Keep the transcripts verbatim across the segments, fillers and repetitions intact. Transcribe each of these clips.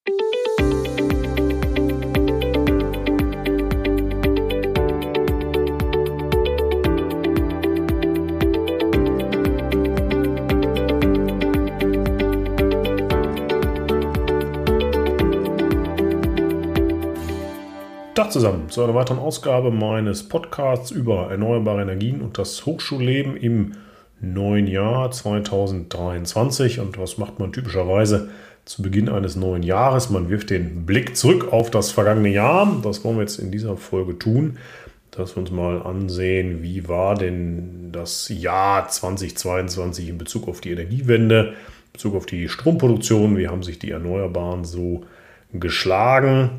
Tag zusammen zu einer weiteren Ausgabe meines Podcasts über erneuerbare Energien und das Hochschulleben im neuen Jahr zweitausenddreiundzwanzig. Und was macht man typischerweise zu Beginn eines neuen Jahres? Man wirft den Blick zurück auf das vergangene Jahr. Das wollen wir jetzt in dieser Folge tun, dass wir uns mal ansehen, wie war denn das Jahr zweitausendzweiundzwanzig in Bezug auf die Energiewende, in Bezug auf die Stromproduktion, wie haben sich die Erneuerbaren so geschlagen.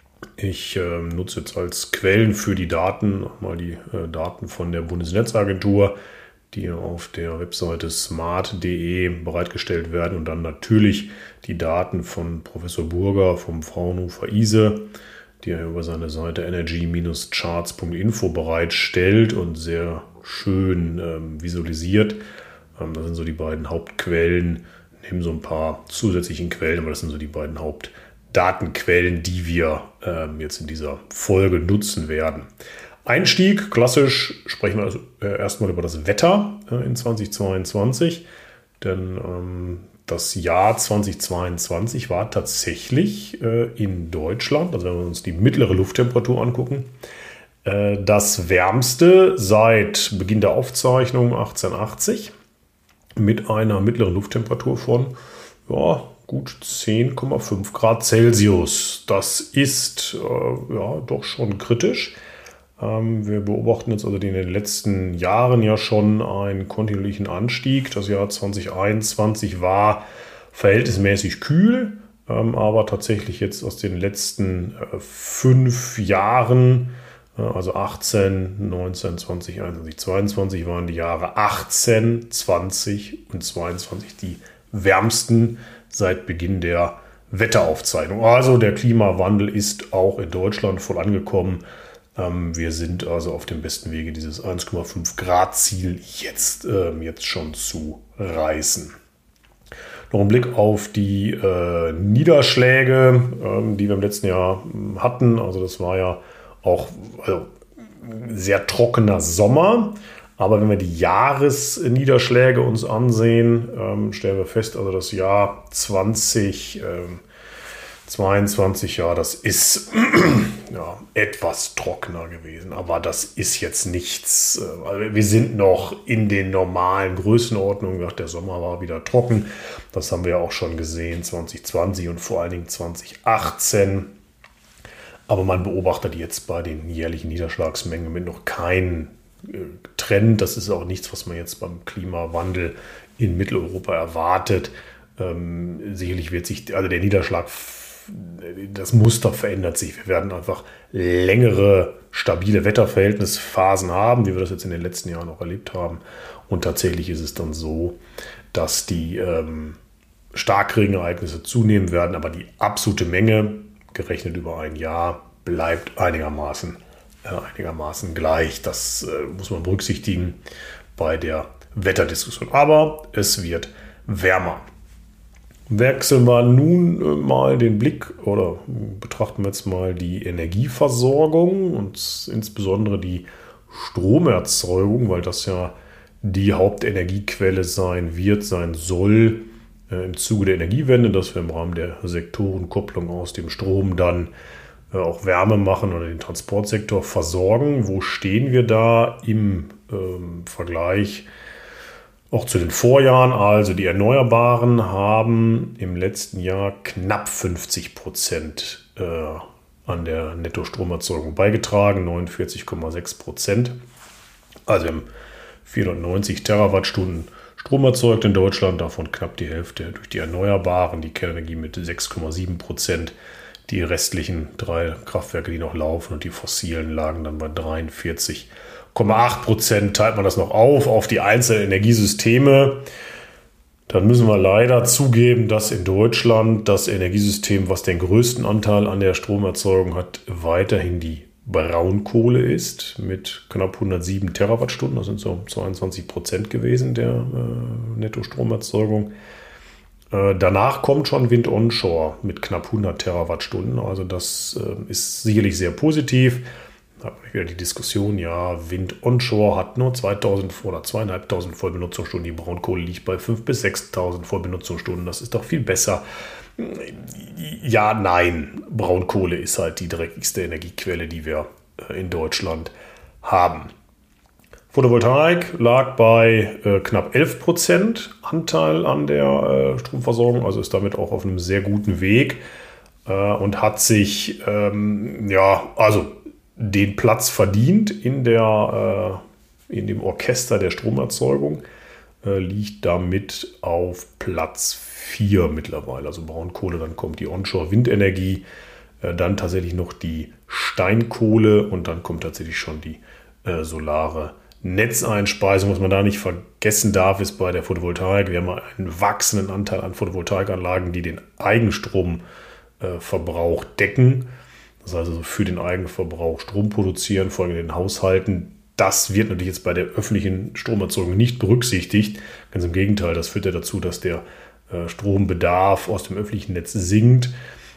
Ich äh, nutze jetzt als Quellen für die Daten nochmal die äh, Daten von der Bundesnetzagentur, die auf der Webseite smart punkt de bereitgestellt werden und dann natürlich die Daten von Professor Burger vom Fraunhofer I S E, die er über seine Seite energy Bindestrich charts Punkt info bereitstellt und sehr schön ähm, visualisiert. Ähm, das sind so die beiden Hauptquellen, neben so ein paar zusätzlichen Quellen, aber das sind so die beiden Hauptquellen. Datenquellen, die wir ähm, jetzt in dieser Folge nutzen werden. Einstieg, klassisch sprechen wir also äh, erstmal über das Wetter äh, in zweitausendzweiundzwanzig, denn ähm, das Jahr zweitausendzweiundzwanzig war tatsächlich äh, in Deutschland, also wenn wir uns die mittlere Lufttemperatur angucken, äh, das wärmste seit Beginn der Aufzeichnung achtzehnhundertachtzig mit einer mittleren Lufttemperatur von ja, gut zehn Komma fünf Grad Celsius. Das ist äh, ja doch schon kritisch. Ähm, wir beobachten jetzt also in den letzten Jahren ja schon einen kontinuierlichen Anstieg. Das Jahr zweitausendeinundzwanzig war verhältnismäßig kühl, ähm, aber tatsächlich jetzt aus den letzten äh, fünf Jahren, äh, also achtzehn, neunzehn, zwanzig, einundzwanzig, zweiundzwanzig waren die Jahre achtzehn, zwanzig und zweiundzwanzig die wärmsten seit Beginn der Wetteraufzeichnung. Also der Klimawandel ist auch in Deutschland voll angekommen. Ähm, wir sind also auf dem besten Wege, dieses eins Komma fünf Grad Ziel jetzt, ähm, jetzt schon zu reißen. Noch ein Blick auf die äh, Niederschläge, ähm, die wir im letzten Jahr hatten. Also das war ja auch also, sehr trockener Sommer. Aber wenn wir die Jahresniederschläge uns ansehen, ähm, stellen wir fest, also das Jahr zweitausendzweiundzwanzig, ja, das ist ja, etwas trockener gewesen. Aber das ist jetzt nichts. Äh, also wir sind noch in den normalen Größenordnungen. Der Sommer war wieder trocken. Das haben wir ja auch schon gesehen, zwanzig zwanzig und vor allen Dingen zwanzig achtzehn. Aber man beobachtet jetzt bei den jährlichen Niederschlagsmengen mit noch keinen Trend. Das ist auch nichts, was man jetzt beim Klimawandel in Mitteleuropa erwartet. Ähm, sicherlich wird sich, also der Niederschlag, das Muster verändert sich. Wir werden einfach längere, stabile Wetterverhältnisphasen haben, wie wir das jetzt in den letzten Jahren auch erlebt haben. Und tatsächlich ist es dann so, dass die ähm, Starkregenereignisse zunehmen werden, aber die absolute Menge, gerechnet über ein Jahr, bleibt einigermaßen einigermaßen gleich. Das äh, muss man berücksichtigen bei der Wetterdiskussion. Aber es wird wärmer. Wechseln wir nun äh, mal den Blick oder betrachten wir jetzt mal die Energieversorgung und insbesondere die Stromerzeugung, weil das ja die Hauptenergiequelle sein wird, sein soll äh, im Zuge der Energiewende, dass wir im Rahmen der Sektorenkopplung aus dem Strom dann auch Wärme machen oder den Transportsektor versorgen. Wo stehen wir da im ähm, Vergleich auch zu den Vorjahren? Also die Erneuerbaren haben im letzten Jahr knapp fünfzig Prozent äh, an der Nettostromerzeugung beigetragen, neunundvierzig Komma sechs Prozent. Also wir haben vierhundertneunzig Terawattstunden Strom erzeugt in Deutschland, davon knapp die Hälfte durch die Erneuerbaren, die Kernenergie mit sechs Komma sieben Prozent. Die restlichen drei Kraftwerke, die noch laufen und die fossilen, lagen dann bei dreiundvierzig Komma acht Prozent. Teilt man das noch auf auf die einzelnen Energiesysteme, dann müssen wir leider zugeben, dass in Deutschland das Energiesystem, was den größten Anteil an der Stromerzeugung hat, weiterhin die Braunkohle ist mit knapp hundertsieben Terawattstunden. Das sind so zweiundzwanzig Prozent gewesen der äh, Nettostromerzeugung. Äh, danach kommt schon Wind onshore mit knapp hundert Terawattstunden. Also das äh, ist sicherlich sehr positiv. Da habe ich wieder die Diskussion, ja, Wind onshore hat nur zweitausend oder zweitausendfünfhundert Vollbenutzungsstunden. Die Braunkohle liegt bei fünftausend bis sechstausend Vollbenutzungsstunden. Das ist doch viel besser. Ja, nein. Braunkohle ist halt die dreckigste Energiequelle, die wir in Deutschland haben. Photovoltaik lag bei äh, knapp elf Prozent Anteil an der äh, Stromversorgung, also ist damit auch auf einem sehr guten Weg äh, und hat sich, ähm, ja, also den Platz verdient in, der, äh, in dem Orchester der Stromerzeugung, äh, liegt damit auf Platz vier mittlerweile. Also Braunkohle, dann kommt die Onshore-Windenergie, äh, dann tatsächlich noch die Steinkohle und dann kommt tatsächlich schon die äh, solare Netzeinspeisung. Was man da nicht vergessen darf, ist bei der Photovoltaik, wir haben einen wachsenden Anteil an Photovoltaikanlagen, die den Eigenstromverbrauch decken. Das heißt also für den Eigenverbrauch Strom produzieren, vor allem in den Haushalten. Das wird natürlich jetzt bei der öffentlichen Stromerzeugung nicht berücksichtigt. Ganz im Gegenteil, das führt ja dazu, dass der Strombedarf aus dem öffentlichen Netz sinkt.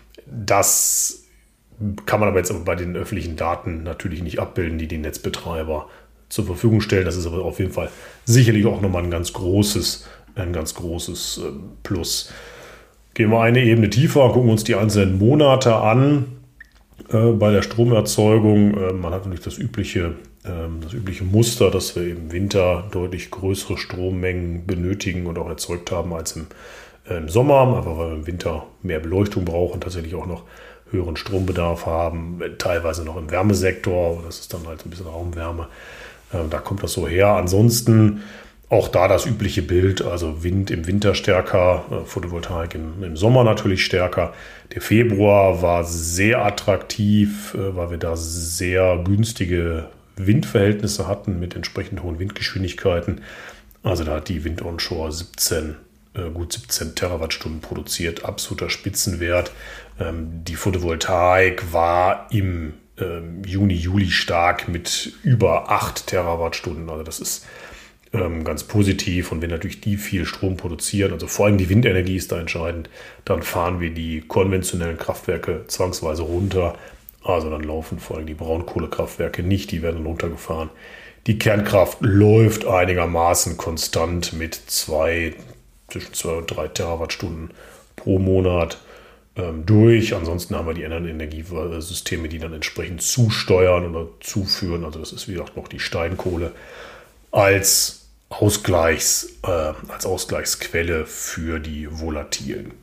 Das kann man aber jetzt aber bei den öffentlichen Daten natürlich nicht abbilden, die die Netzbetreiber zur Verfügung stellen. Das ist aber auf jeden Fall sicherlich auch nochmal ein ganz großes, ein ganz großes Plus. Gehen wir eine Ebene tiefer, gucken uns die einzelnen Monate an. Äh, bei der Stromerzeugung, äh, man hat natürlich das übliche, äh, das übliche Muster, dass wir im Winter deutlich größere Strommengen benötigen und auch erzeugt haben als im, äh, im Sommer, einfach weil wir im Winter mehr Beleuchtung brauchen, tatsächlich auch noch höheren Strombedarf haben, teilweise noch im Wärmesektor, das ist dann halt ein bisschen Raumwärme. Da kommt das so her. Ansonsten auch da das übliche Bild, also Wind im Winter stärker, Photovoltaik im, im Sommer natürlich stärker. Der Februar war sehr attraktiv, weil wir da sehr günstige Windverhältnisse hatten mit entsprechend hohen Windgeschwindigkeiten. Also da hat die Wind onshore siebzehn, gut siebzehn Terawattstunden produziert, absoluter Spitzenwert. Die Photovoltaik war im Juni, Juli stark mit über acht Terawattstunden. Also das ist ähm, ganz positiv. Und wenn natürlich die viel Strom produzieren, also vor allem die Windenergie ist da entscheidend, dann fahren wir die konventionellen Kraftwerke zwangsweise runter. Also dann laufen vor allem die Braunkohlekraftwerke nicht, die werden dann runtergefahren. Die Kernkraft läuft einigermaßen konstant mit zwei, zwischen zwei und drei Terawattstunden pro Monat durch. Ansonsten haben wir die anderen Energiesysteme, die dann entsprechend zusteuern oder zuführen. Also das ist wie gesagt noch die Steinkohle als, Ausgleichs, äh, als Ausgleichsquelle für die Volatilen.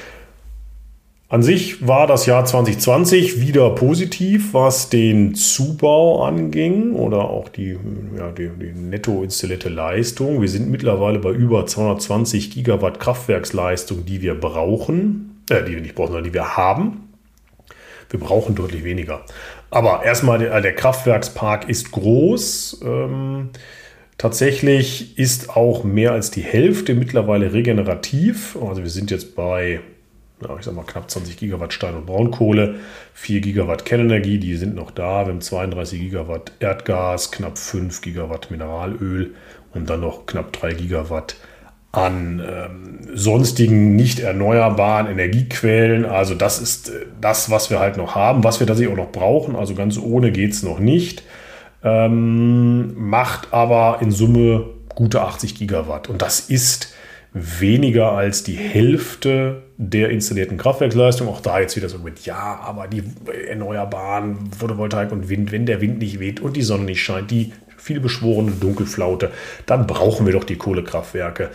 An sich war das Jahr zwanzig zwanzig wieder positiv, was den Zubau anging oder auch die, ja, die, die netto installierte Leistung. Wir sind mittlerweile bei über zweihundertzwanzig Gigawatt Kraftwerksleistung, die wir brauchen. Äh, die wir nicht brauchen, sondern die wir haben. Wir brauchen deutlich weniger. Aber erstmal, der, der Kraftwerkspark ist groß. Ähm, tatsächlich ist auch mehr als die Hälfte mittlerweile regenerativ. Also wir sind jetzt bei, ja, ich sag mal, knapp zwanzig Gigawatt Stein- und Braunkohle, vier Gigawatt Kernenergie, die sind noch da. Wir haben zweiunddreißig Gigawatt Erdgas, knapp fünf Gigawatt Mineralöl und dann noch knapp drei Gigawatt an ähm, sonstigen nicht erneuerbaren Energiequellen. Also das ist äh, das, was wir halt noch haben, was wir tatsächlich auch noch brauchen. Also ganz ohne geht es noch nicht. Ähm, macht aber in Summe gute achtzig Gigawatt. Und das ist weniger als die Hälfte der installierten Kraftwerksleistung. Auch da jetzt wieder so mit, ja, aber die erneuerbaren Photovoltaik und Wind, wenn der Wind nicht weht und die Sonne nicht scheint, die vielbeschworene Dunkelflaute, dann brauchen wir doch die Kohlekraftwerke.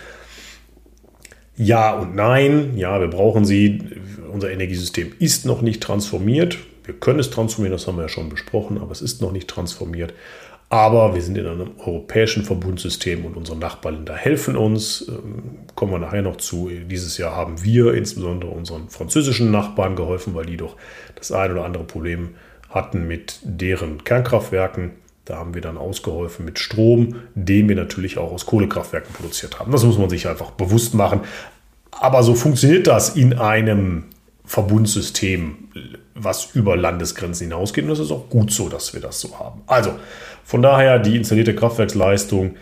Ja und nein, ja, wir brauchen sie. Unser Energiesystem ist noch nicht transformiert. Wir können es transformieren, das haben wir ja schon besprochen, aber es ist noch nicht transformiert. Aber wir sind in einem europäischen Verbundsystem und unsere Nachbarländer helfen uns. Ähm, kommen wir nachher noch zu. Dieses Jahr haben wir insbesondere unseren französischen Nachbarn geholfen, weil die doch das ein oder andere Problem hatten mit deren Kernkraftwerken. Da haben wir dann ausgeholfen mit Strom, den wir natürlich auch aus Kohlekraftwerken produziert haben. Das muss man sich einfach bewusst machen. Aber so funktioniert das in einem Verbundsystem, was über Landesgrenzen hinausgeht. Und das ist auch gut so, dass wir das so haben. Also von daher die installierte Kraftwerksleistung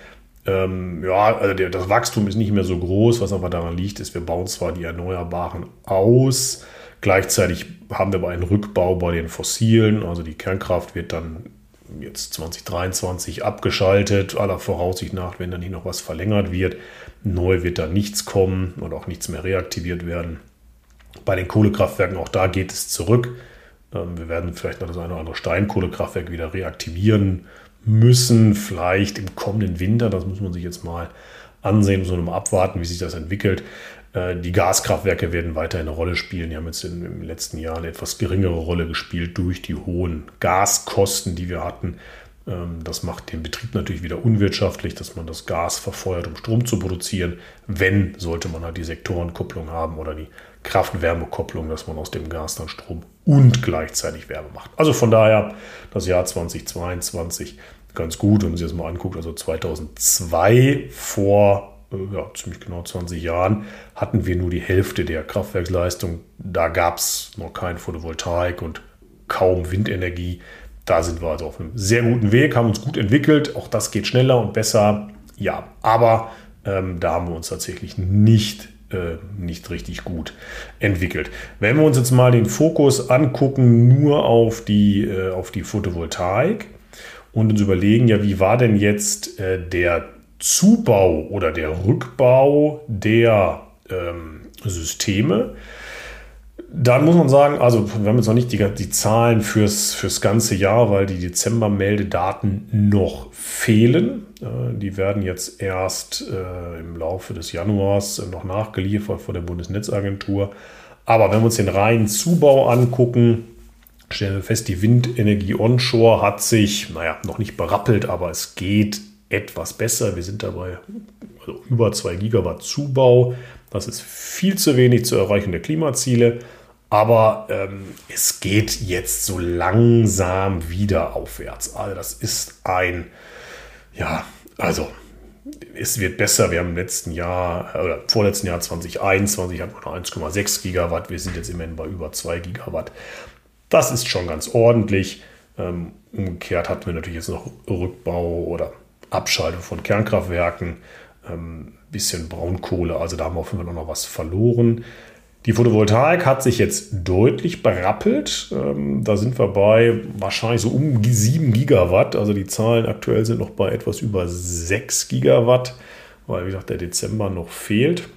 Ähm, ja, also der, das Wachstum ist nicht mehr so groß, was aber daran liegt, ist, wir bauen zwar die Erneuerbaren aus, gleichzeitig haben wir aber einen Rückbau bei den Fossilen, also die Kernkraft wird dann jetzt zwanzig dreiundzwanzig abgeschaltet, aller Voraussicht nach, wenn da nicht noch was verlängert wird. Neu wird da nichts kommen und auch nichts mehr reaktiviert werden. Bei den Kohlekraftwerken, auch da geht es zurück. Wir werden vielleicht noch das eine oder andere Steinkohlekraftwerk wieder reaktivieren müssen, vielleicht im kommenden Winter. Das muss man sich jetzt mal ansehen, so einem abwarten, wie sich das entwickelt. Die Gaskraftwerke werden weiterhin eine Rolle spielen. Die haben jetzt im letzten Jahr eine etwas geringere Rolle gespielt durch die hohen Gaskosten, die wir hatten. Das macht den Betrieb natürlich wieder unwirtschaftlich, dass man das Gas verfeuert, um Strom zu produzieren. Wenn, sollte man halt die Sektorenkupplung haben oder die Kraft-Wärme-Kopplung, dass man aus dem Gas dann Strom und gleichzeitig Wärme macht. Also von daher das Jahr zwanzig zweiundzwanzig ganz gut, wenn man sich das mal anguckt. Also zweitausendzwei, vor ja, ziemlich genau zwanzig Jahren, hatten wir nur die Hälfte der Kraftwerksleistung. Da gab es noch kein Photovoltaik und kaum Windenergie. Da sind wir also auf einem sehr guten Weg, haben uns gut entwickelt. Auch das geht schneller und besser. Ja, aber ähm, da haben wir uns tatsächlich nicht, äh, nicht richtig gut entwickelt. Wenn wir uns jetzt mal den Fokus angucken, nur auf die, äh, auf die Photovoltaik und uns überlegen, ja, wie war denn jetzt äh, der Zubau oder der Rückbau der ähm, Systeme? Dann muss man sagen, also wir haben jetzt noch nicht die, die Zahlen fürs, fürs ganze Jahr, weil die Dezember-Meldedaten noch fehlen. Äh, die werden jetzt erst äh, im Laufe des Januars noch nachgeliefert von der Bundesnetzagentur. Aber wenn wir uns den reinen Zubau angucken, stellen wir fest, die Windenergie onshore hat sich, naja, noch nicht berappelt, aber es geht etwas besser. Wir sind dabei also über zwei Gigawatt Zubau. Das ist viel zu wenig zur Erreichung der Klimaziele. Aber ähm, es geht jetzt so langsam wieder aufwärts. Also das ist ein, ja, also es wird besser. Wir haben im letzten Jahr, oder vorletzten Jahr zwanzig einundzwanzig hatten wir noch eins Komma sechs Gigawatt. Wir sind jetzt immerhin bei über zwei Gigawatt. Das ist schon ganz ordentlich. Ähm, umgekehrt hatten wir natürlich jetzt noch Rückbau oder Abschaltung von Kernkraftwerken, ähm, bisschen Braunkohle. Also da haben wir auf jeden Fall noch was verloren. Die Photovoltaik hat sich jetzt deutlich berappelt. Ähm, da sind wir bei wahrscheinlich so um sieben Gigawatt. Also die Zahlen aktuell sind noch bei etwas über sechs Gigawatt, weil wie gesagt der Dezember noch fehlt.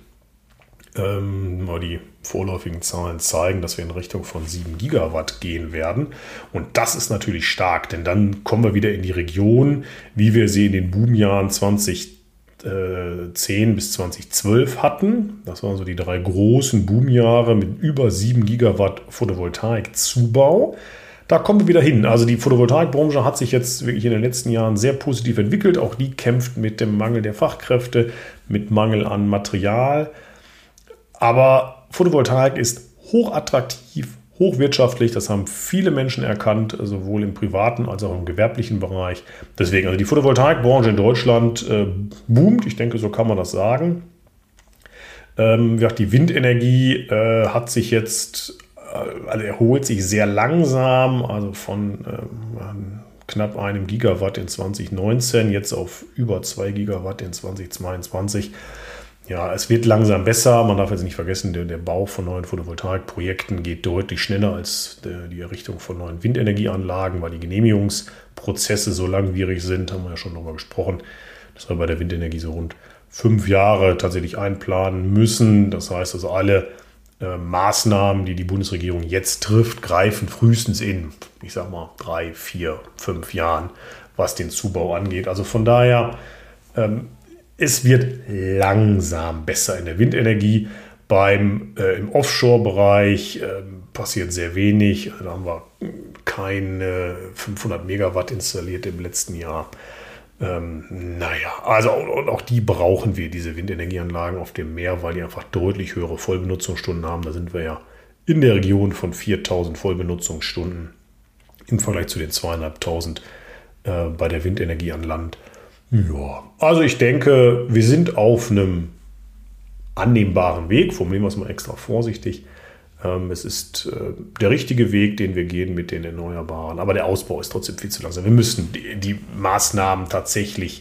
Ähm, die vorläufigen Zahlen zeigen, dass wir in Richtung von sieben Gigawatt gehen werden. Und das ist natürlich stark, denn dann kommen wir wieder in die Region, wie wir sie in den Boomjahren zwanzig zehn bis zwanzig zwölf hatten. Das waren so die drei großen Boomjahre mit über sieben Gigawatt Photovoltaik-Zubau. Da kommen wir wieder hin. Also die Photovoltaikbranche hat sich jetzt wirklich in den letzten Jahren sehr positiv entwickelt. Auch die kämpft mit dem Mangel der Fachkräfte, mit Mangel an Material. Aber Photovoltaik ist hochattraktiv, hochwirtschaftlich. Das haben viele Menschen erkannt, sowohl im privaten als auch im gewerblichen Bereich. Deswegen, also die Photovoltaikbranche in Deutschland äh, boomt. Ich denke, so kann man das sagen. Ähm, die Windenergie äh, hat sich jetzt, äh, also erholt sich sehr langsam, also von äh, knapp einem Gigawatt in zwanzig neunzehn, jetzt auf über zwei Gigawatt in zwanzig zweiundzwanzig. Ja, es wird langsam besser. Man darf jetzt nicht vergessen, der, der Bau von neuen Photovoltaikprojekten geht deutlich schneller als der, die Errichtung von neuen Windenergieanlagen, weil die Genehmigungsprozesse so langwierig sind, haben wir ja schon darüber gesprochen, dass wir bei der Windenergie so rund fünf Jahre tatsächlich einplanen müssen. Das heißt also, alle äh, Maßnahmen, die die Bundesregierung jetzt trifft, greifen frühestens in, ich sag mal, drei, vier, fünf Jahren, was den Zubau angeht. Also von daher, ähm, es wird langsam besser in der Windenergie. Beim, äh, im Offshore-Bereich äh, passiert sehr wenig. Da haben wir keine fünfhundert Megawatt installiert im letzten Jahr. Ähm, naja, also und auch die brauchen wir, diese Windenergieanlagen auf dem Meer, weil die einfach deutlich höhere Vollbenutzungsstunden haben. Da sind wir ja in der Region von viertausend Vollbenutzungsstunden im Vergleich zu den zweieinhalbtausend äh, bei der Windenergie an Land. Ja, also ich denke, wir sind auf einem annehmbaren Weg. Formulieren wir es mal extra vorsichtig. Ähm, es ist äh, der richtige Weg, den wir gehen mit den Erneuerbaren. Aber der Ausbau ist trotzdem viel zu langsam. Wir müssen die, die Maßnahmen tatsächlich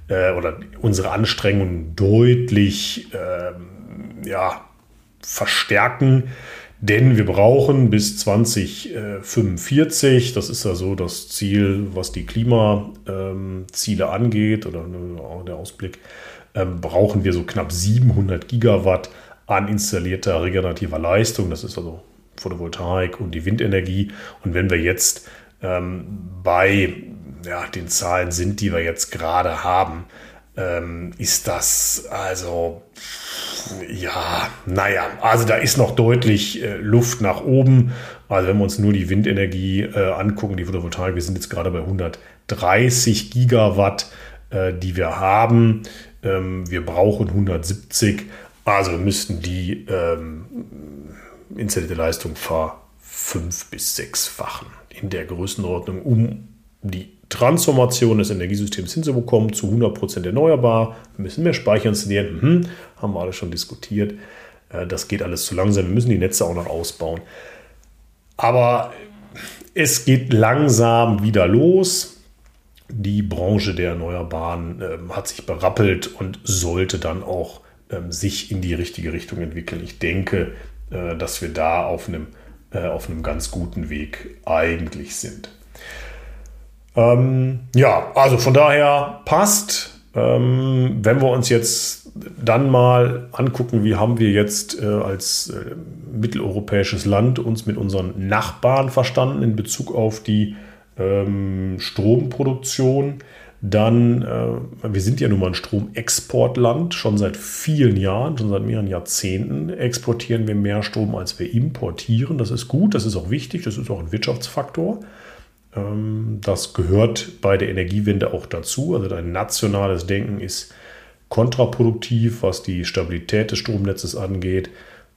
äh, oder unsere Anstrengungen deutlich äh, ja, verstärken. Denn wir brauchen bis zwanzig fünfundvierzig, das ist ja so das Ziel, was die Klimaziele angeht oder der Ausblick, brauchen wir so knapp siebenhundert Gigawatt an installierter regenerativer Leistung. Das ist also Photovoltaik und die Windenergie. Und wenn wir jetzt ähm, bei ja, den Zahlen sind, die wir jetzt gerade haben, ähm, ist das also, ja, naja, also da ist noch deutlich äh, Luft nach oben. Also wenn wir uns nur die Windenergie äh, angucken, die Photovoltaik, wir sind jetzt gerade bei hundertdreißig Gigawatt, äh, die wir haben. Ähm, wir brauchen hundertsiebzig, also wir müssten die ähm, installierte Leistung verfünf- bis sechsfachen in der Größenordnung, um die Transformation des Energiesystems hinzubekommen zu hundert Prozent erneuerbar. Wir müssen mehr Speicher installieren, mhm, haben wir alle schon diskutiert. Das geht alles zu langsam, wir müssen die Netze auch noch ausbauen. Aber es geht langsam wieder los. Die Branche der Erneuerbaren äh, hat sich berappelt und sollte dann auch ähm, sich in die richtige Richtung entwickeln. Ich denke, äh, dass wir da auf einem, äh, auf einem ganz guten Weg eigentlich sind. Ähm, ja, also von daher passt. Ähm, wenn wir uns jetzt dann mal angucken, wie haben wir jetzt äh, als äh, mitteleuropäisches Land uns mit unseren Nachbarn verstanden in Bezug auf die ähm, Stromproduktion, dann, äh, wir sind ja nun mal ein Stromexportland, schon seit vielen Jahren, schon seit mehreren Jahrzehnten exportieren wir mehr Strom, als wir importieren. Das ist gut, das ist auch wichtig, das ist auch ein Wirtschaftsfaktor. Das gehört bei der Energiewende auch dazu. Also ein nationales Denken ist kontraproduktiv, was die Stabilität des Stromnetzes angeht.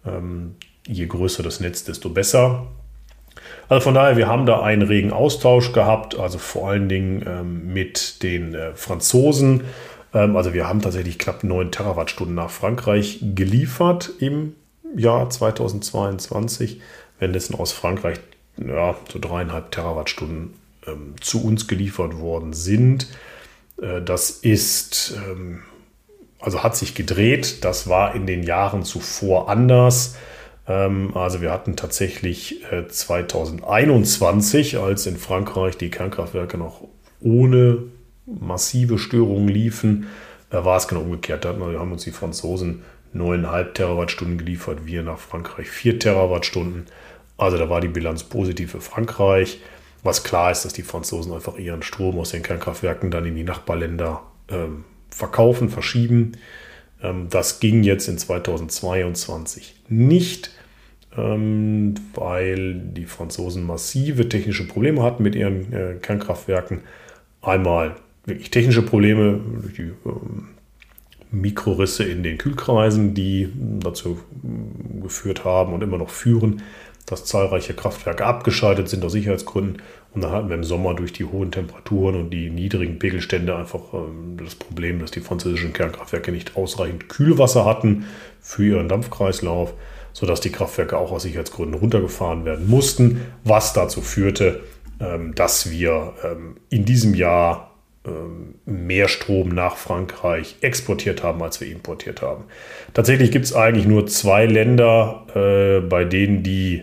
Je größer das Netz, desto besser. Also von daher, wir haben da einen regen Austausch gehabt, also vor allen Dingen mit den Franzosen. Also wir haben tatsächlich knapp neun Terawattstunden nach Frankreich geliefert im Jahr zweitausendzweiundzwanzig, währenddessen aus Frankreich ja, so dreieinhalb Terawattstunden ähm, zu uns geliefert worden sind. Äh, das ist, ähm, also hat sich gedreht. Das war in den Jahren zuvor anders. Ähm, also wir hatten tatsächlich äh, zweitausendeinundzwanzig, als in Frankreich die Kernkraftwerke noch ohne massive Störungen liefen, äh, war es genau umgekehrt. Da haben uns die Franzosen neuneinhalb Terawattstunden geliefert, wir nach Frankreich vier Terawattstunden. Also da war die Bilanz positiv für Frankreich, was klar ist, dass die Franzosen einfach ihren Strom aus den Kernkraftwerken dann in die Nachbarländer ähm, verkaufen, verschieben. Ähm, das ging jetzt in zweitausendzweiundzwanzig nicht, ähm, weil die Franzosen massive technische Probleme hatten mit ihren äh, Kernkraftwerken. Einmal wirklich technische Probleme durch die ähm, Mikrorisse in den Kühlkreisen, die dazu äh, geführt haben und immer noch führen, dass zahlreiche Kraftwerke abgeschaltet sind aus Sicherheitsgründen. Und dann hatten wir im Sommer durch die hohen Temperaturen und die niedrigen Pegelstände einfach ähm, das Problem, dass die französischen Kernkraftwerke nicht ausreichend Kühlwasser hatten für ihren Dampfkreislauf, sodass die Kraftwerke auch aus Sicherheitsgründen runtergefahren werden mussten, was dazu führte, ähm, dass wir ähm, in diesem Jahr ähm, mehr Strom nach Frankreich exportiert haben, als wir importiert haben. Tatsächlich gibt es eigentlich nur zwei Länder, äh, bei denen die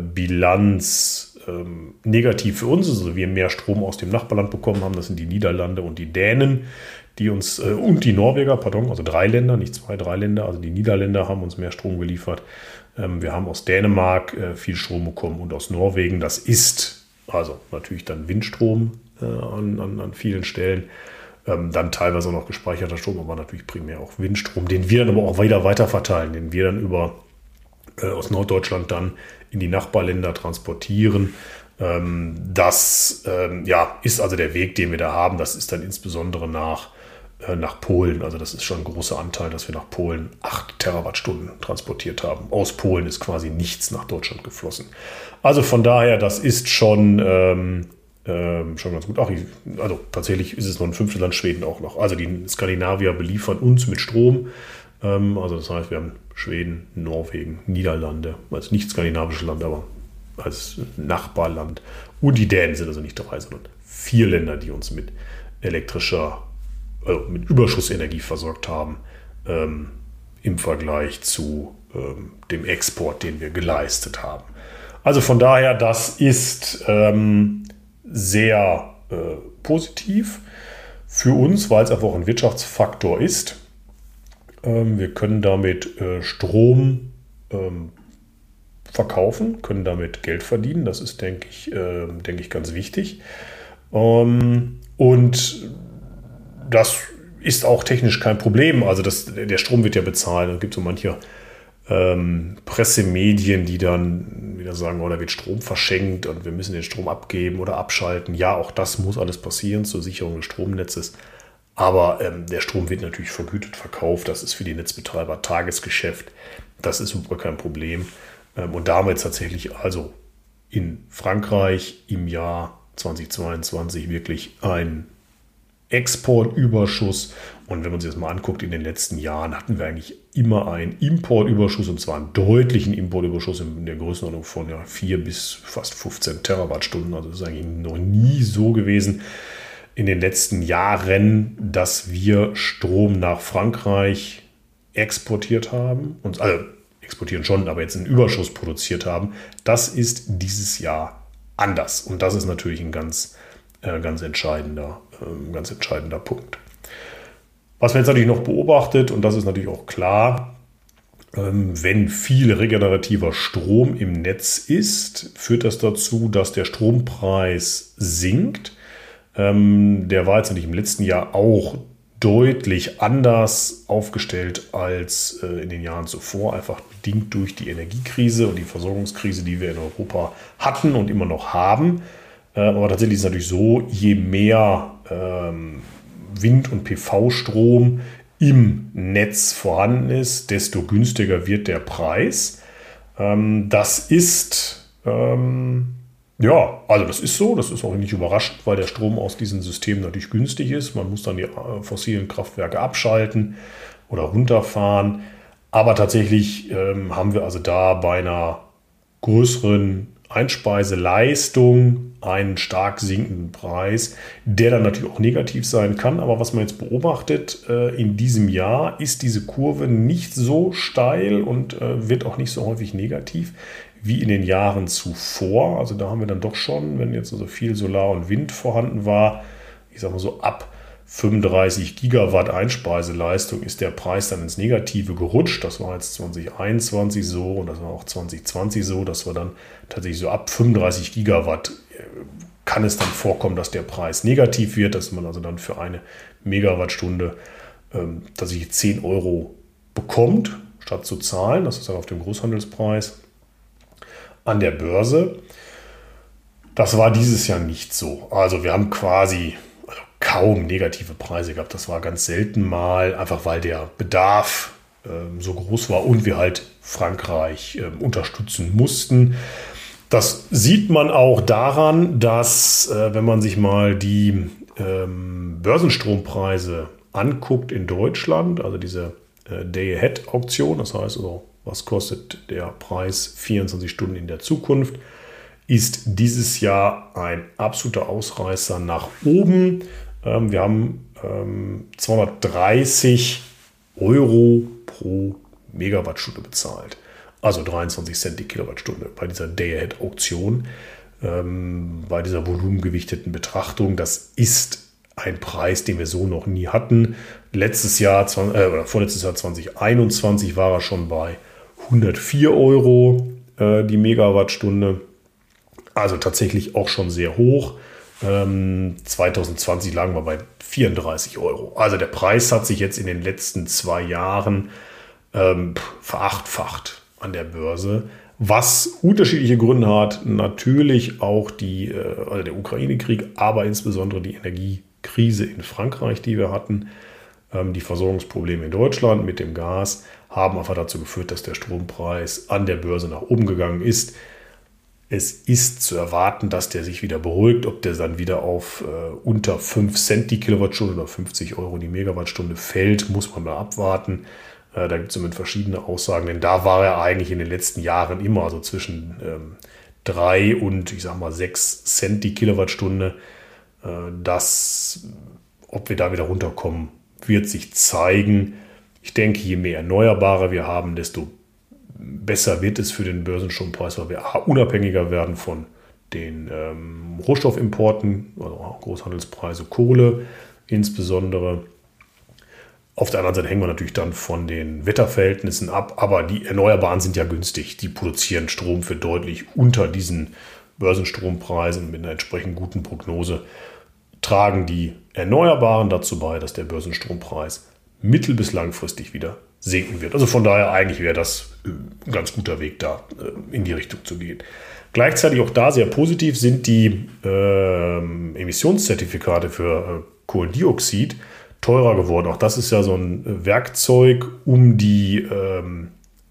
Bilanz ähm, negativ für uns ist, also wir mehr Strom aus dem Nachbarland bekommen haben. Das sind die Niederlande und die Dänen, die uns äh, und die Norweger, pardon, also drei Länder, nicht zwei, drei Länder. Also die Niederländer haben uns mehr Strom geliefert. Ähm, wir haben aus Dänemark äh, viel Strom bekommen und aus Norwegen. Das ist also natürlich dann Windstrom äh, an, an, an vielen Stellen. Ähm, dann teilweise auch noch gespeicherter Strom, aber natürlich primär auch Windstrom, den wir dann aber auch wieder weiterverteilen, den wir dann über äh, aus Norddeutschland dann in die Nachbarländer transportieren. Ähm, das ähm, ja, ist also der Weg, den wir da haben. Das ist dann insbesondere nach, äh, nach Polen. Also das ist schon ein großer Anteil, dass wir nach Polen acht Terawattstunden transportiert haben. Aus Polen ist quasi nichts nach Deutschland geflossen. Also von daher, das ist schon, ähm, ähm, schon ganz gut. Ach, ich, also tatsächlich ist es noch ein fünftes Land, Schweden auch noch. Also die Skandinavier beliefern uns mit Strom. Ähm, also das heißt, wir haben Schweden, Norwegen, Niederlande, als nicht skandinavisches Land, aber als Nachbarland. Und die Dänen sind also nicht drei, sondern vier Länder, die uns mit elektrischer also mit Überschussenergie versorgt haben ähm, im Vergleich zu ähm, dem Export, den wir geleistet haben. Also von daher, das ist ähm, sehr äh, positiv für uns, weil es einfach ein Wirtschaftsfaktor ist. Ähm, wir können damit äh, Strom ähm, verkaufen, können damit Geld verdienen. Das ist, denke ich, äh, denke ich, ganz wichtig. Ähm, und das ist auch technisch kein Problem. Also das, der Strom wird ja bezahlt. Es gibt so manche ähm, Pressemedien, die dann wieder sagen, oh, da wird Strom verschenkt und wir müssen den Strom abgeben oder abschalten. Ja, auch das muss alles passieren zur Sicherung des Stromnetzes. Aber ähm, der Strom wird natürlich vergütet verkauft. Das ist für die Netzbetreiber Tagesgeschäft. Das ist super kein Problem. Ähm, und damit tatsächlich also in Frankreich im Jahr zweitausendzweiundzwanzig wirklich ein Exportüberschuss. Und wenn man sich das mal anguckt, in den letzten Jahren hatten wir eigentlich immer einen Importüberschuss, und zwar einen deutlichen Importüberschuss in der Größenordnung von ja, vier bis fast fünfzehn Terawattstunden. Also das ist eigentlich noch nie so gewesen in den letzten Jahren, dass wir Strom nach Frankreich exportiert haben. Und, also exportieren schon, aber jetzt einen Überschuss produziert haben. Das ist dieses Jahr anders. Und das ist natürlich ein ganz, äh, ganz entscheidender, äh, ganz entscheidender Punkt. Was man jetzt natürlich noch beobachtet, und das ist natürlich auch klar, ähm, wenn viel regenerativer Strom im Netz ist, führt das dazu, dass der Strompreis sinkt. Ähm, der war jetzt natürlich im letzten Jahr auch deutlich anders aufgestellt als äh, in den Jahren zuvor, einfach bedingt durch die Energiekrise und die Versorgungskrise, die wir in Europa hatten und immer noch haben. Äh, aber tatsächlich ist es natürlich so, je mehr ähm, Wind- und P V-Strom im Netz vorhanden ist, desto günstiger wird der Preis. Ähm, das ist, ähm, ja, also das ist so, das ist auch nicht überraschend, weil der Strom aus diesen Systemen natürlich günstig ist. Man muss dann die äh, fossilen Kraftwerke abschalten oder runterfahren. Aber tatsächlich ähm, haben wir also da bei einer größeren Einspeiseleistung einen stark sinkenden Preis, der dann natürlich auch negativ sein kann. Aber was man jetzt beobachtet, äh, in diesem Jahr ist diese Kurve nicht so steil und äh, wird auch nicht so häufig negativ wie in den Jahren zuvor. Also da haben wir dann doch schon, wenn jetzt also viel Solar und Wind vorhanden war, ich sage mal so ab fünfunddreißig Gigawatt Einspeiseleistung ist der Preis dann ins Negative gerutscht. Das war jetzt zwanzig einundzwanzig so und das war auch zwanzig zwanzig so, dass wir dann tatsächlich so ab fünfunddreißig Gigawatt kann es dann vorkommen, dass der Preis negativ wird, dass man also dann für eine Megawattstunde ähm, tatsächlich zehn Euro bekommt, statt zu zahlen. Das ist dann auf dem Großhandelspreis an der Börse. Das war dieses Jahr nicht so. Also wir haben quasi kaum negative Preise gehabt. Das war ganz selten mal, einfach weil der Bedarf äh, so groß war und wir halt Frankreich äh, unterstützen mussten. Das sieht man auch daran, dass, äh, wenn man sich mal die ähm, Börsenstrompreise anguckt in Deutschland, also diese äh, Day-Ahead-Auktion, das heißt also, was kostet der Preis vierundzwanzig Stunden in der Zukunft, ist dieses Jahr ein absoluter Ausreißer nach oben. Wir haben ähm, zweihundertdreißig Euro pro Megawattstunde bezahlt. Also dreiundzwanzig Cent die Kilowattstunde bei dieser Day-Ahead-Auktion, ähm, bei dieser volumengewichteten Betrachtung. Das ist ein Preis, den wir so noch nie hatten. Letztes Jahr, äh, oder vorletztes Jahr zwanzig einundzwanzig war er schon bei hundertvier Euro äh, die Megawattstunde. Also tatsächlich auch schon sehr hoch. Ähm, zwanzig zwanzig lagen wir bei vierunddreißig Euro. Also der Preis hat sich jetzt in den letzten zwei Jahren ähm, verachtfacht an der Börse, was unterschiedliche Gründe hat. Natürlich auch die, äh, also der Ukraine-Krieg, aber insbesondere die Energiekrise in Frankreich, die wir hatten. Ähm, die Versorgungsprobleme in Deutschland mit dem Gas haben einfach dazu geführt, dass der Strompreis an der Börse nach oben gegangen ist. Es ist zu erwarten, dass der sich wieder beruhigt. Ob der dann wieder auf äh, unter fünf Cent die Kilowattstunde oder fünfzig Euro die Megawattstunde fällt, muss man mal abwarten. Äh, da gibt es immer verschiedene Aussagen, denn da war er eigentlich in den letzten Jahren immer so zwischen ähm, drei und ich sag mal sechs Cent die Kilowattstunde. Äh, das ob wir da wieder runterkommen, wird sich zeigen. Ich denke, je mehr Erneuerbare wir haben, desto besser wird es für den Börsenstrompreis, weil wir unabhängiger werden von den ähm, Rohstoffimporten, also Großhandelspreise, Kohle insbesondere. Auf der anderen Seite hängen wir natürlich dann von den Wetterverhältnissen ab, aber die Erneuerbaren sind ja günstig. Die produzieren Strom für deutlich unter diesen Börsenstrompreisen mit einer entsprechend guten Prognose. Tragen die Erneuerbaren dazu bei, dass der Börsenstrompreis mittel- bis langfristig wieder sinken wird. Also von daher eigentlich wäre das ein ganz guter Weg, da in die Richtung zu gehen. Gleichzeitig auch da sehr positiv sind die äh, Emissionszertifikate für äh, Kohlendioxid teurer geworden. Auch das ist ja so ein Werkzeug, um die ähm,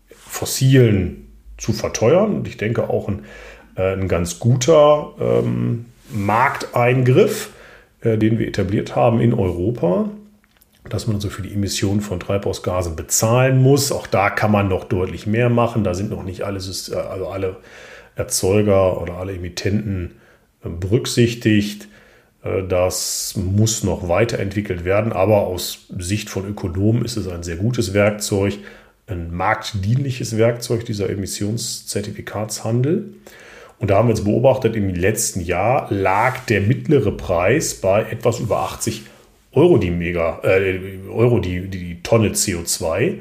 fossilen zu verteuern. Und ich denke auch ein, äh, ein ganz guter ähm, Markteingriff, äh, den wir etabliert haben in Europa, dass man also für die Emission von Treibhausgasen bezahlen muss. Auch da kann man noch deutlich mehr machen. Da sind noch nicht alles, also alle Erzeuger oder alle Emittenten berücksichtigt. Das muss noch weiterentwickelt werden, aber aus Sicht von Ökonomen ist es ein sehr gutes Werkzeug, ein marktdienliches Werkzeug, dieser Emissionszertifikatshandel. Und da haben wir jetzt beobachtet, im letzten Jahr lag der mittlere Preis bei etwas über achtzig Euro die, Mega, äh, Euro die, die Tonne C O zwei.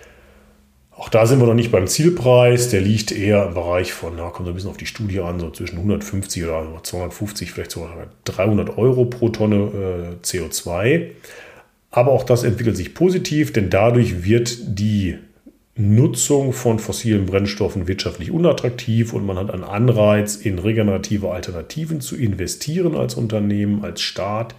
Auch da sind wir noch nicht beim Zielpreis. Der liegt eher im Bereich von, na, kommt so ein bisschen auf die Studie an, so zwischen hundertfünfzig oder zweihundertfünfzig, vielleicht sogar dreihundert Euro pro Tonne äh, C O zwei. Aber auch das entwickelt sich positiv, denn dadurch wird die Nutzung von fossilen Brennstoffen wirtschaftlich unattraktiv und man hat einen Anreiz, in regenerative Alternativen zu investieren als Unternehmen, als Staat.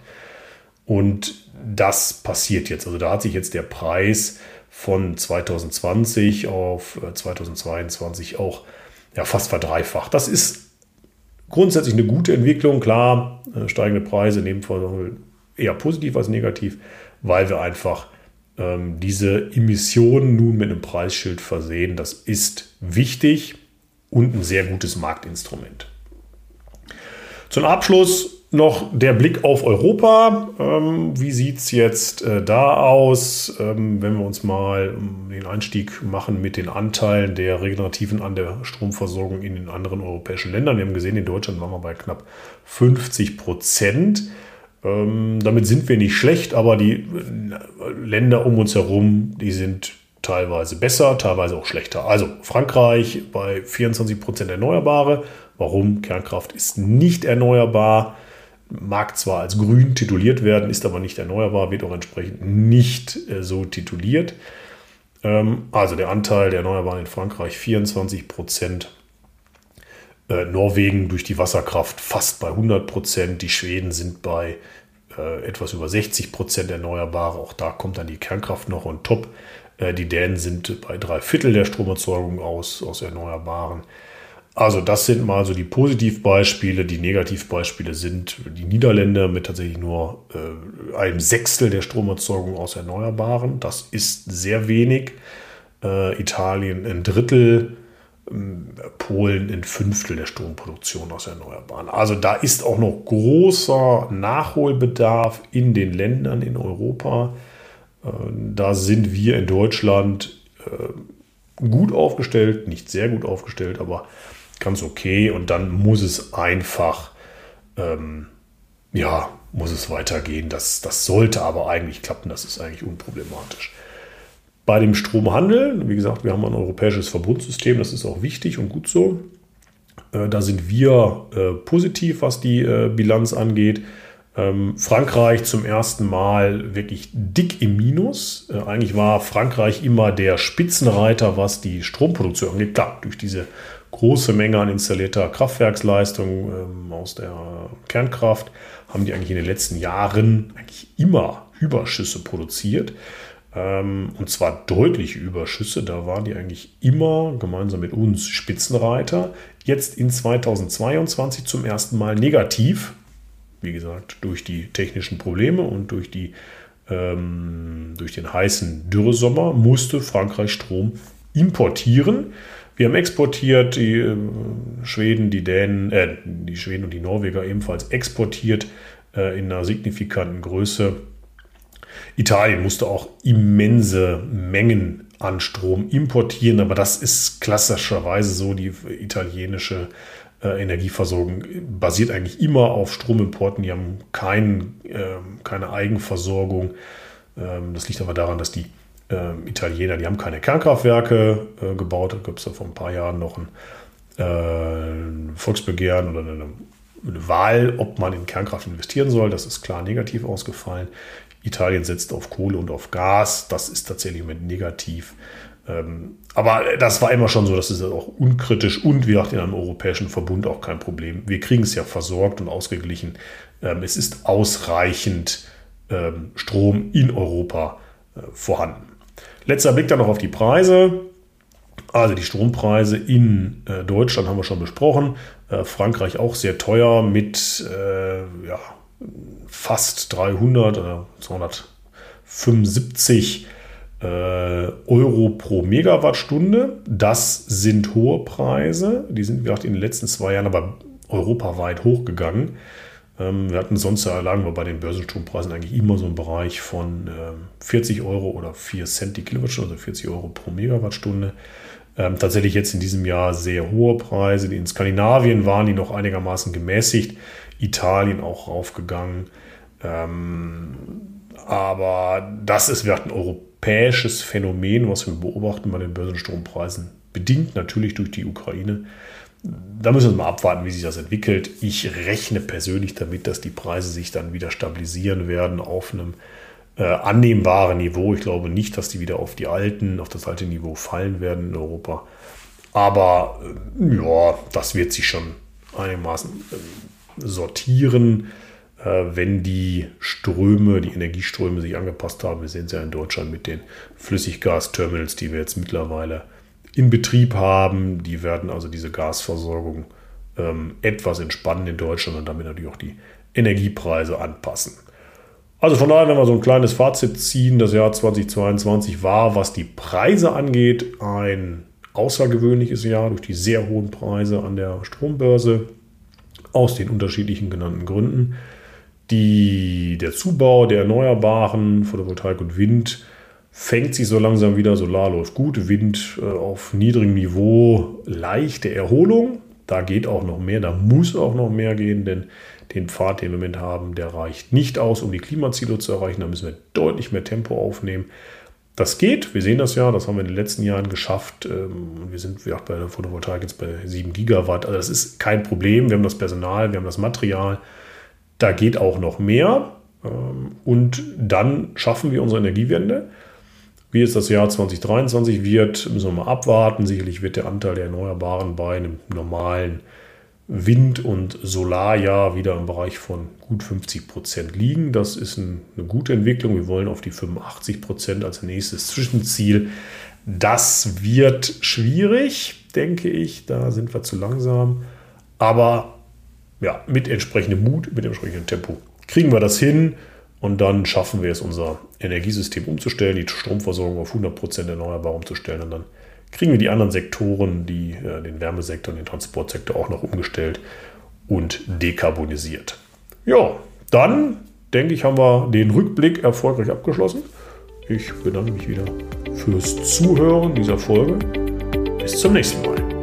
Und das passiert jetzt. Also da hat sich jetzt der Preis von zwanzig zwanzig auf zwanzig zweiundzwanzig auch ja, fast verdreifacht. Das ist grundsätzlich eine gute Entwicklung. Klar, steigende Preise in dem Fall eher positiv als negativ, weil wir einfach ähm, diese Emissionen nun mit einem Preisschild versehen. Das ist wichtig und ein sehr gutes Marktinstrument. Zum Abschluss noch der Blick auf Europa. Ähm, wie sieht es jetzt äh, da aus, ähm, wenn wir uns mal ähm, den Einstieg machen mit den Anteilen der Regenerativen an der Stromversorgung in den anderen europäischen Ländern. Wir haben gesehen, in Deutschland waren wir bei knapp fünfzig Prozent. Ähm, damit sind wir nicht schlecht, aber die äh, Länder um uns herum, die sind teilweise besser, teilweise auch schlechter. Also Frankreich bei vierundzwanzig Prozent Erneuerbare. Warum? Kernkraft ist nicht erneuerbar. Mag zwar als grün tituliert werden, ist aber nicht erneuerbar, wird auch entsprechend nicht äh, so tituliert. Ähm, also der Anteil der Erneuerbaren in Frankreich vierundzwanzig Prozent. Äh, Norwegen durch die Wasserkraft fast bei hundert Prozent. Die Schweden sind bei äh, etwas über sechzig Prozent Erneuerbare. Auch da kommt dann die Kernkraft noch on top. Äh, die Dänen sind bei drei Viertel der Stromerzeugung aus, aus Erneuerbaren. Also das sind mal so die Positivbeispiele. Die Negativbeispiele sind die Niederländer mit tatsächlich nur äh, einem Sechstel der Stromerzeugung aus Erneuerbaren. Das ist sehr wenig. Äh, Italien ein Drittel, äh, Polen ein Fünftel der Stromproduktion aus Erneuerbaren. Also da ist auch noch großer Nachholbedarf in den Ländern in Europa. Äh, da sind wir in Deutschland äh, gut aufgestellt, nicht sehr gut aufgestellt, aber ganz okay, und dann muss es einfach, ähm, ja, muss es weitergehen. Das, das sollte aber eigentlich klappen, das ist eigentlich unproblematisch. Bei dem Stromhandel, wie gesagt, wir haben ein europäisches Verbundsystem, das ist auch wichtig und gut so. Äh, da sind wir äh, positiv, was die äh, Bilanz angeht. Ähm, Frankreich zum ersten Mal wirklich dick im Minus. Äh, eigentlich war Frankreich immer der Spitzenreiter, was die Stromproduktion angeht. Klar, durch diese große Menge an installierter Kraftwerksleistung ähm, aus der Kernkraft haben die eigentlich in den letzten Jahren eigentlich immer Überschüsse produziert. Ähm, und zwar deutliche Überschüsse. Da waren die eigentlich immer gemeinsam mit uns Spitzenreiter. Jetzt in zwanzig zweiundzwanzig zum ersten Mal negativ. Wie gesagt, durch die technischen Probleme und durch, die, ähm, durch den heißen Dürresommer musste Frankreich Strom importieren. Wir haben exportiert, die äh, Schweden, die Dänen, äh, die Schweden und die Norweger ebenfalls exportiert äh, in einer signifikanten Größe. Italien musste auch immense Mengen an Strom importieren, aber das ist klassischerweise so. Die italienische äh, Energieversorgung basiert eigentlich immer auf Stromimporten. Die haben kein, äh, keine Eigenversorgung. Ähm, das liegt aber daran, dass die äh, Italiener, die haben keine Kernkraftwerke äh, gebaut. Da gab es ja vor ein paar Jahren noch ein äh, Volksbegehren oder eine, eine Wahl, ob man in Kernkraft investieren soll. Das ist klar negativ ausgefallen. Italien setzt auf Kohle und auf Gas. Das ist tatsächlich im Moment negativ. Ähm, aber das war immer schon so, das ist auch unkritisch und wie gesagt in einem europäischen Verbund auch kein Problem. Wir kriegen es ja versorgt und ausgeglichen. Ähm, es ist ausreichend ähm, Strom in Europa äh, vorhanden. Letzter Blick dann noch auf die Preise. Also die Strompreise in äh, Deutschland haben wir schon besprochen. Äh, Frankreich auch sehr teuer mit äh, ja, fast dreihundert oder zweihundertfünfundsiebzig äh, Euro pro Megawattstunde. Das sind hohe Preise. Die sind, wie gesagt, in den letzten zwei Jahren aber europaweit hochgegangen. Ähm, wir hatten sonst, ja, lagen wir bei den Börsenstrompreisen eigentlich immer so im Bereich von äh, vierzig Euro oder vier Cent die Kilowattstunde, also vierzig Euro pro Megawattstunde. Ähm, tatsächlich jetzt in diesem Jahr sehr hohe Preise. In Skandinavien waren die noch einigermaßen gemäßigt. Italien auch raufgegangen. Ähm, aber das ist ein europäisches Phänomen, was wir beobachten bei den Börsenstrompreisen. Bedingt natürlich durch die Ukraine. Da müssen wir mal abwarten, wie sich das entwickelt. Ich rechne persönlich damit, dass die Preise sich dann wieder stabilisieren werden auf einem äh, annehmbaren Niveau. Ich glaube nicht, dass die wieder auf die alten, auf das alte Niveau fallen werden in Europa. Aber äh, ja, das wird sich schon einigermaßen äh, sortieren, äh, wenn die Ströme, die Energieströme sich angepasst haben. Wir sehen es ja in Deutschland mit den Flüssiggasterminals, die wir jetzt mittlerweile in Betrieb haben. Die werden also diese Gasversorgung ähm, etwas entspannen in Deutschland und damit natürlich auch die Energiepreise anpassen. Also von daher, wenn wir so ein kleines Fazit ziehen, das Jahr zweitausendzweiundzwanzig war, was die Preise angeht, ein außergewöhnliches Jahr durch die sehr hohen Preise an der Strombörse aus den unterschiedlichen genannten Gründen. Die, der Zubau der Erneuerbaren, Photovoltaik und Wind, fängt sich so langsam wieder, Solar läuft gut, Wind äh, auf niedrigem Niveau, leichte Erholung. Da geht auch noch mehr, da muss auch noch mehr gehen, denn den Pfad, den wir im Moment haben, der reicht nicht aus, um die Klimaziele zu erreichen. Da müssen wir deutlich mehr Tempo aufnehmen. Das geht, wir sehen das ja, das haben wir in den letzten Jahren geschafft. Ähm, wir sind ja, bei der Photovoltaik jetzt bei sieben Gigawatt. Also das ist kein Problem, wir haben das Personal, wir haben das Material. Da geht auch noch mehr. Ähm, und dann schaffen wir unsere Energiewende. Wie es das Jahr zweitausenddreiundzwanzig wird, müssen wir mal abwarten. Sicherlich wird der Anteil der Erneuerbaren bei einem normalen Wind- und Solarjahr wieder im Bereich von gut fünfzig Prozent liegen. Das ist ein, eine gute Entwicklung. Wir wollen auf die fünfundachtzig Prozent als nächstes Zwischenziel. Das wird schwierig, denke ich. Da sind wir zu langsam. Aber ja, mit entsprechendem Mut, mit entsprechendem Tempo kriegen wir das hin. Und dann schaffen wir es, unser Energiesystem umzustellen, die Stromversorgung auf hundert Prozent erneuerbar umzustellen. Und dann kriegen wir die anderen Sektoren, die, äh, den Wärmesektor und den Transportsektor auch noch umgestellt und dekarbonisiert. Ja, dann denke ich, haben wir den Rückblick erfolgreich abgeschlossen. Ich bedanke mich wieder fürs Zuhören dieser Folge. Bis zum nächsten Mal.